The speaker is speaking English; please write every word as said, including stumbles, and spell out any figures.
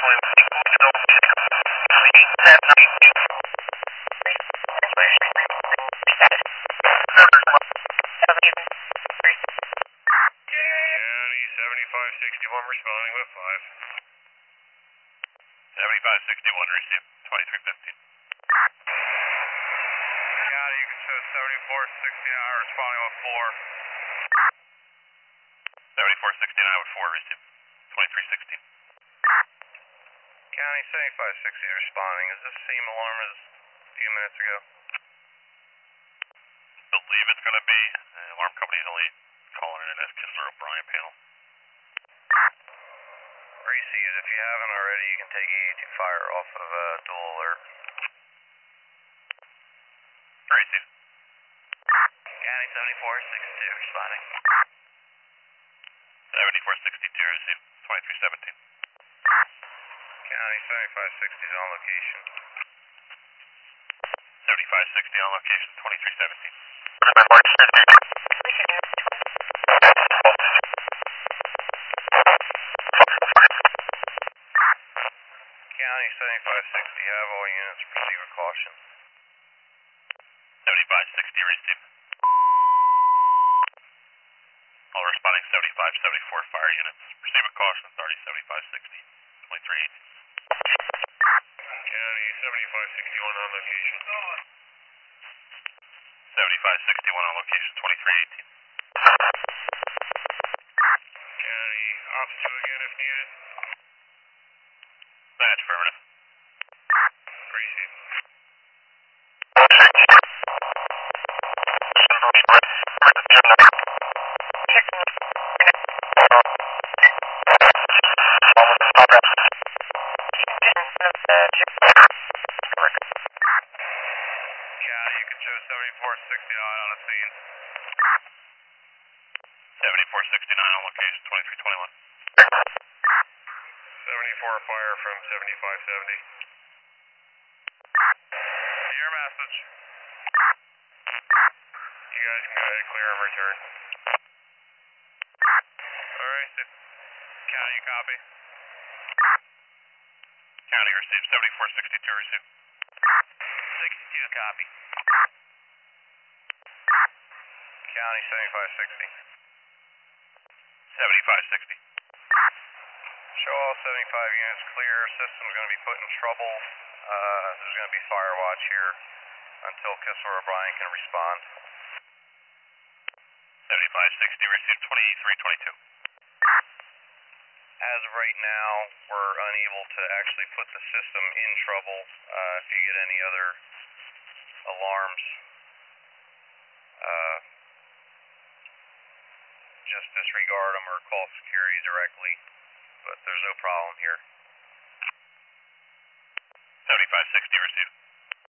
seventy-five sixty-one responding with five. seventy-five sixty-one, receive twenty-three fifteen. County, you can show seventy-four sixty-nine responding with four. seventy-four sixty-nine with four, receive twenty-three sixteen. County, seventy-five sixty responding. Is this the same alarm as a few minutes ago? I believe it's going to be. The alarm company's only calling it an S. Kisser O'Brien panel. Received. If you haven't already, you can take A two fire off of uh, dual alert. Received. County seventy-four sixty-two responding. seventy-four sixty-two received twenty-three seventeen. County seventy-five sixty is on location. seventy-five sixty on location, twenty-three seventeen. County seventy-five sixty, have all units proceed with caution. seventy-five sixty received. All responding seventy-five seventy-four fire units. Proceed with caution, authority seventy-five sixty, twenty-three eighteen. County seventy-five sixty-one on location. seventy-five sixty-one on location, twenty-three eighteen. County, ops two again if needed. Match, affirmative. Appreciate it. County, you can show seventy-four sixty-nine on the scene. seventy-four sixty-nine on location, twenty-three twenty-one. seventy-four fire from seventy-five seventy. Your message. You guys can go ahead and clear and return. Alright, County, copy. County, received seventy-four sixty-two, received. sixty-two, copy. County, seventy-five sixty. seventy-five sixty. Show all seventy-five units clear. System's going to be put in trouble. Uh, there's going to be fire watch here until Kisser O'Brien can respond. seventy-five sixty, received twenty-three twenty-two. As of right now, we're unable to actually put the system in trouble. Uh, if you get any other alarms, uh, just disregard them or call security directly. But there's no problem here. seventy-five sixty received.